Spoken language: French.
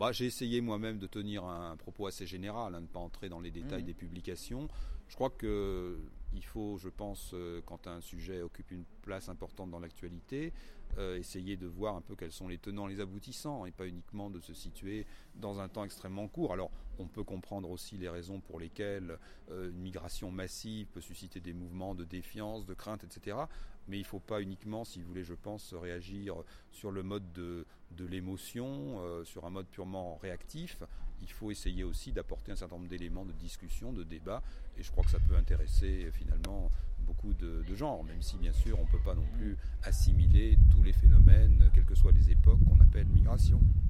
J'ai essayé moi-même de tenir un propos assez général, de ne pas entrer dans les détails des publications. Je crois qu'il faut, je pense, quand un sujet occupe une place importante dans l'actualité, essayer de voir un peu quels sont les tenants, les aboutissants, et pas uniquement de se situer dans un temps extrêmement court. Alors, on peut comprendre aussi les raisons pour lesquelles une migration massive peut susciter des mouvements de défiance, de crainte, etc. Mais il ne faut pas uniquement, si vous voulez, je pense, réagir sur le mode de l'émotion, sur un mode purement réactif. Il faut essayer aussi d'apporter un certain nombre d'éléments de discussion, de débat, et je crois que ça peut intéresser finalement beaucoup de gens, même si bien sûr on ne peut pas non plus assimiler tous les phénomènes, quelles que soient les époques, qu'on appelle migration.